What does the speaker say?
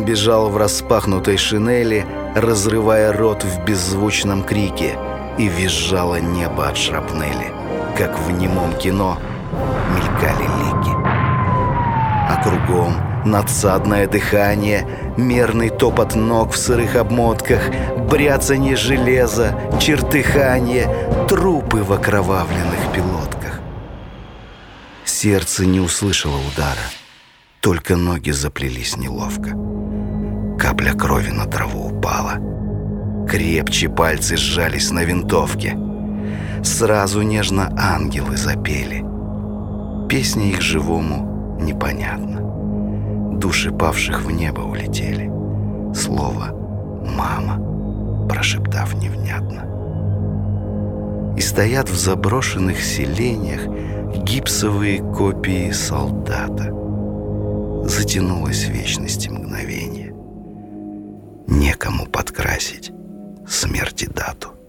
Он бежал в распахнутой шинели, разрывая рот в беззвучном крике, и визжало небо от шрапнели, как в немом кино мелькали лики. А кругом надсадное дыхание, мерный топот ног в сырых обмотках, бряцанье железа, чертыханье, трупы в окровавленных пилотках. Сердце не услышало удара, только ноги заплелись неловко. Капля крови на траву упала. Крепче пальцы сжались на винтовке. Сразу нежно ангелы запели. Песня их живому непонятна. Души павших в небо улетели. Слово «мама», прошептав невнятно. И стоят в заброшенных селениях гипсовые копии солдата. Затянулось в вечности мгновение. Некому подкрасить смерти дату.